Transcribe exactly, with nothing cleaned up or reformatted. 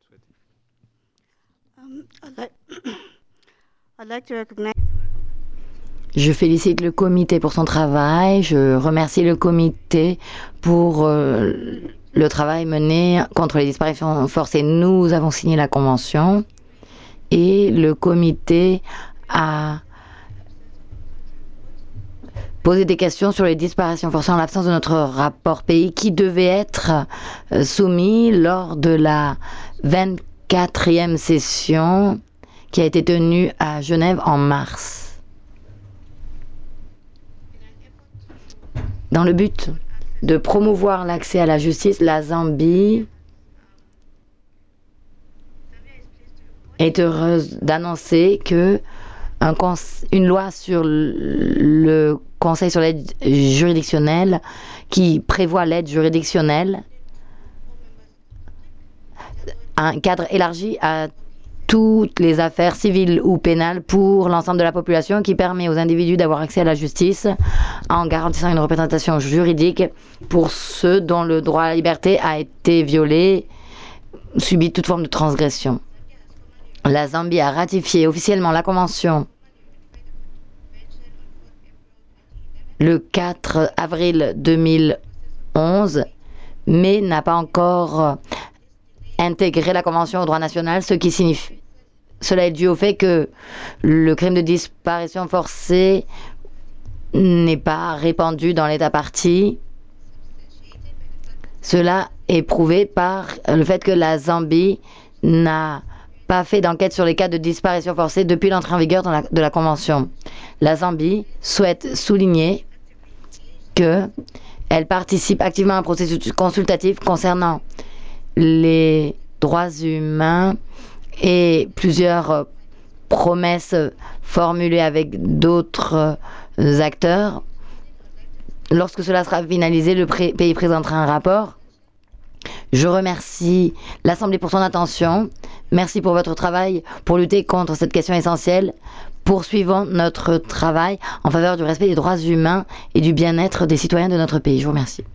Um, I'd like, I'd like to recognize Je félicite le comité pour son travail. Je remercie le comité pour euh, le travail mené contre les disparitions forcées. Nous avons signé la convention et le comité a posé des questions sur les disparitions forcées en l'absence de notre rapport pays qui devait être euh, soumis lors de la vingt-quatrième session qui a été tenue à Genève en mars. Dans le but de promouvoir l'accès à la justice, la Zambie est heureuse d'annoncer que un cons- une loi sur le Conseil sur l'aide juridictionnelle qui prévoit l'aide juridictionnelle, un cadre élargi à toutes les affaires civiles ou pénales pour l'ensemble de la population qui permet aux individus d'avoir accès à la justice en garantissant une représentation juridique pour ceux dont le droit à la liberté a été violé, subi toute forme de transgression. La Zambie a ratifié officiellement la Convention le quatre avril deux mille onze, mais n'a pas encore intégré la Convention au droit national, ce qui signifie cela est dû au fait que le crime de disparition forcée n'est pas répandu dans l'État partie. Cela est prouvé par le fait que la Zambie n'a pas fait d'enquête sur les cas de disparition forcée depuis l'entrée en vigueur de la, de la Convention. La Zambie souhaite souligner qu'elle participe activement à un processus consultatif concernant les droits humains et plusieurs promesses formulées avec d'autres acteurs. Lorsque cela sera finalisé, le pré- pays présentera un rapport. Je remercie l'Assemblée pour son attention. Merci pour votre travail pour lutter contre cette question essentielle. Poursuivons notre travail en faveur du respect des droits humains et du bien-être des citoyens de notre pays. Je vous remercie.